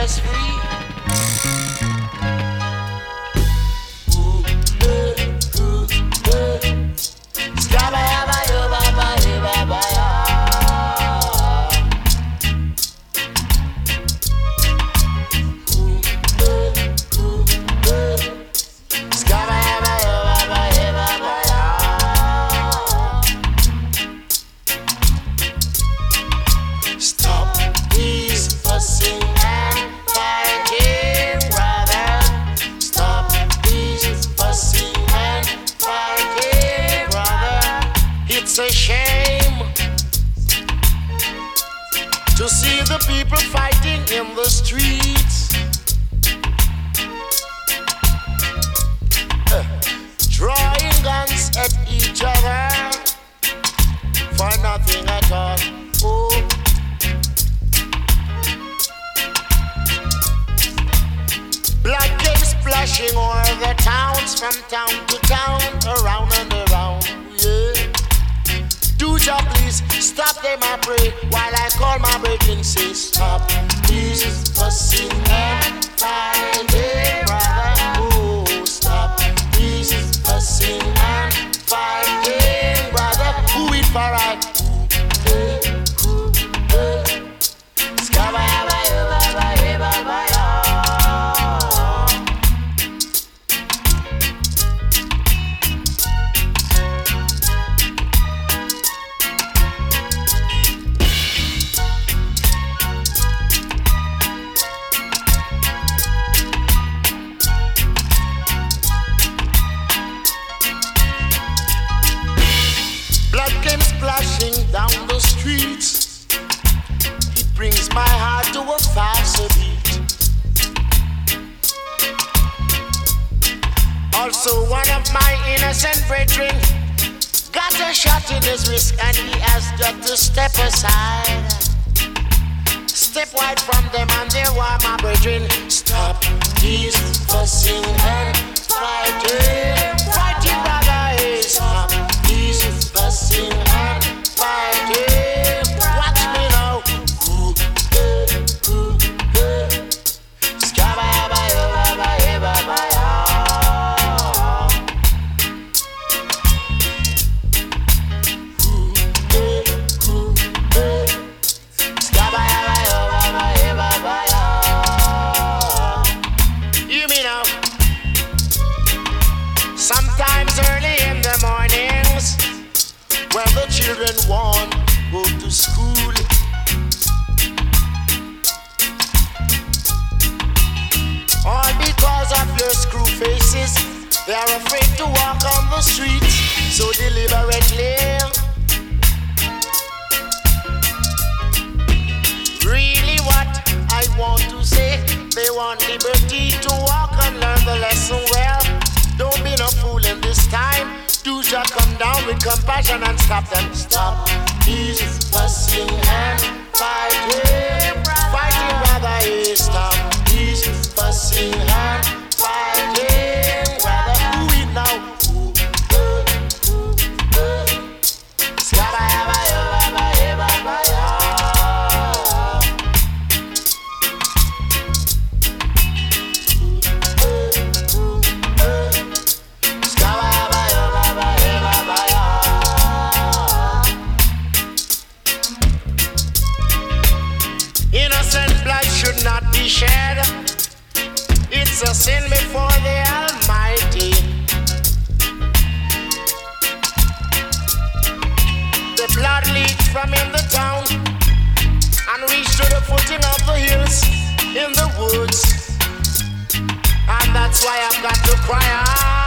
us free. It's a shame to see the people fighting in the streets, drawing guns at each other for nothing at all. Oh. Blood came splashing over the towns, from town to town, around and around. Yeah. Do ya please stop them, I pray, while I call my brethren, say stop this fussing and fighting, brother. Oh, stop this fussing and fighting, brother. Who it for right? Splashing down the streets, it brings my heart to a faster beat. Also, one of my innocent brethren got a shot in his wrist, and he has got to step aside. Step wide from them, and there were my brethren. Stop this fussing and fighting, fighting, brother. Hey, stop this fussing and fighting. Watch me now. You mean now? Sometimes early in the mornings, when the children want to go to school, all because of your screw faces, they are afraid to walk on the streets so deliberately. Really what I want to say, they want liberty to walk and learn the lesson well. Don't be no fool in this time. Do just come down with compassion and stop them. Stop this fussing and fighting, fighting, brother. Hey, stop this fussing and fighting, brother. Who it now? Should not be shed. It's a sin before the Almighty. The blood leaked from in the town and reached to the footing of the hills in the woods, and that's why I've got to cry out.